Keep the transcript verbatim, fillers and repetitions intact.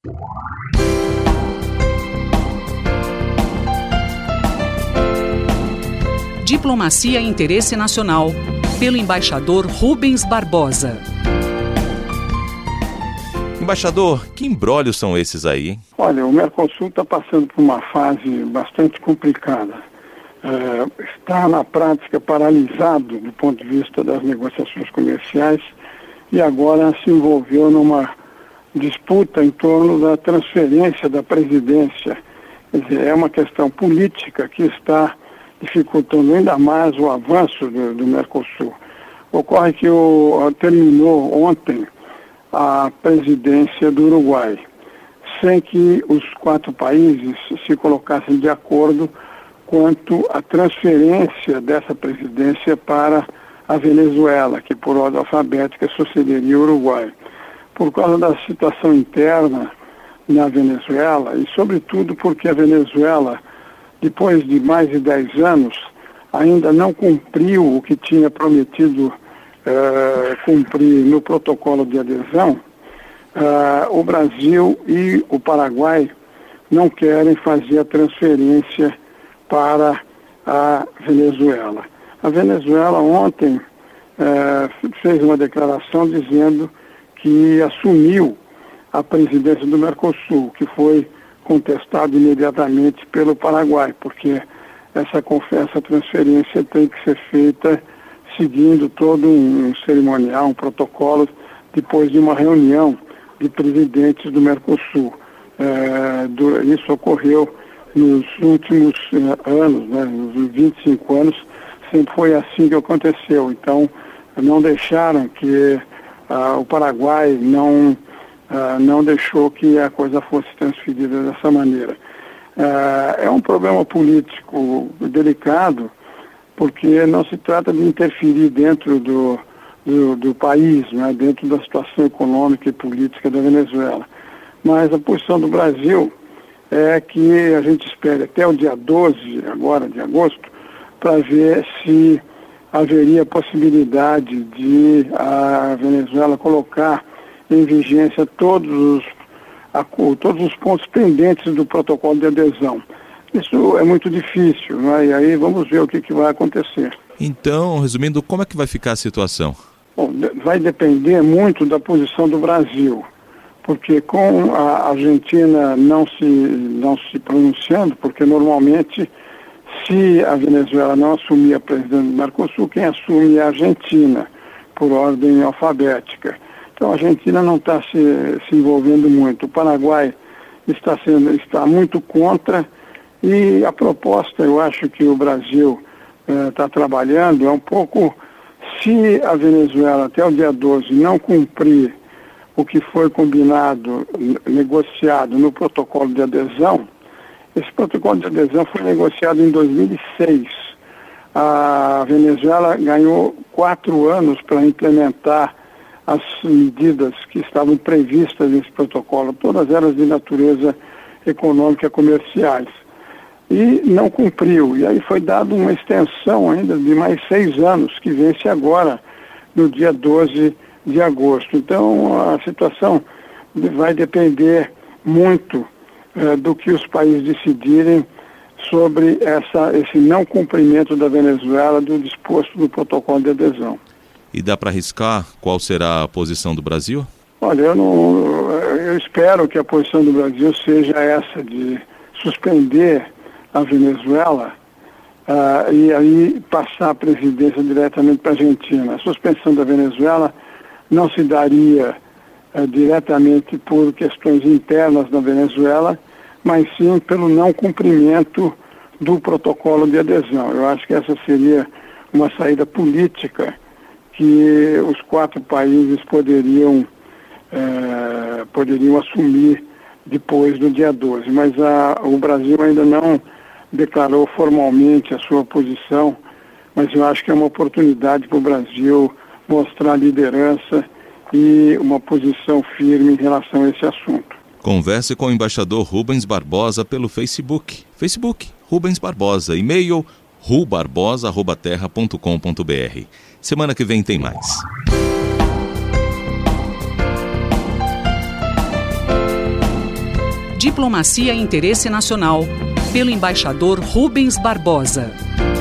Diplomacia e Interesse Nacional, pelo embaixador Rubens Barbosa. Embaixador, que imbróglios são esses aí, hein? Olha, o Mercosul está passando por uma fase bastante complicada. É, está, na prática, paralisado do ponto de vista das negociações comerciais e agora se envolveu numa disputa em torno da transferência da presidência. Quer dizer, é uma questão política que está dificultando ainda mais o avanço do, do Mercosul. Ocorre que o, terminou ontem a presidência do Uruguai, sem que os quatro países se colocassem de acordo quanto à transferência dessa presidência para a Venezuela, que por ordem alfabética sucederia o Uruguai. Por causa da situação interna na Venezuela e, sobretudo, porque a Venezuela, depois de mais de dez anos, ainda não cumpriu o que tinha prometido uh, cumprir no protocolo de adesão, uh, o Brasil e o Paraguai não querem fazer a transferência para a Venezuela. A Venezuela ontem uh, fez uma declaração dizendo que assumiu a presidência do Mercosul, que foi contestado imediatamente pelo Paraguai, porque essa, essa transferência tem que ser feita seguindo todo um cerimonial, um protocolo, depois de uma reunião de presidentes do Mercosul. É, do, isso ocorreu nos últimos uh, anos, né, nos vinte e cinco anos, sempre foi assim que aconteceu. Então, não deixaram que uh, o Paraguai não... Uh, não deixou que a coisa fosse transferida dessa maneira. Uh, é um problema político delicado, porque não se trata de interferir dentro do, do, do país, né, dentro da situação econômica e política da Venezuela. Mas a posição do Brasil é que a gente espere até o dia doze, agora de agosto, para ver se haveria possibilidade de a Venezuela colocar em vigência todos os, a, todos os pontos pendentes do protocolo de adesão. Isso é muito difícil, né? E aí vamos ver o que, que vai acontecer. Então, resumindo, como é que vai ficar a situação? Bom, vai depender muito da posição do Brasil, porque com a Argentina não se, não se pronunciando, porque normalmente, se a Venezuela não assumir a presidência do Mercosul, quem assume é a Argentina, por ordem alfabética. Então a Argentina não está se, se envolvendo muito. O Paraguai está, sendo, está muito contra e a proposta, eu acho que o Brasil está eh, trabalhando, é um pouco, se a Venezuela até o dia doze não cumprir o que foi combinado, negociado no protocolo de adesão, esse protocolo de adesão foi negociado em dois mil e seis. A Venezuela ganhou quatro anos para implementar as medidas que estavam previstas nesse protocolo, todas elas de natureza econômica comerciais. E não cumpriu. E aí foi dada uma extensão ainda de mais seis anos, que vence agora, no dia doze de agosto. Então, a situação vai depender muito eh, do que os países decidirem sobre essa, esse não cumprimento da Venezuela do disposto do protocolo de adesão. E dá para arriscar qual será a posição do Brasil? Olha, eu, não, eu espero que a posição do Brasil seja essa de suspender a Venezuela uh, e aí passar a presidência diretamente para a Argentina. A suspensão da Venezuela não se daria uh, diretamente por questões internas da Venezuela, mas sim pelo não cumprimento do protocolo de adesão. Eu acho que essa seria uma saída política que os quatro países poderiam, eh, poderiam assumir depois do dia doze. Mas a, o Brasil ainda não declarou formalmente a sua posição, mas eu acho que é uma oportunidade para o Brasil mostrar liderança e uma posição firme em relação a esse assunto. Converse com o embaixador Rubens Barbosa pelo Facebook. Facebook, Rubens Barbosa. E-mail, rubarbosa arroba terra ponto com ponto br. Semana que vem tem mais. Diplomacia e Interesse Nacional, pelo embaixador Rubens Barbosa.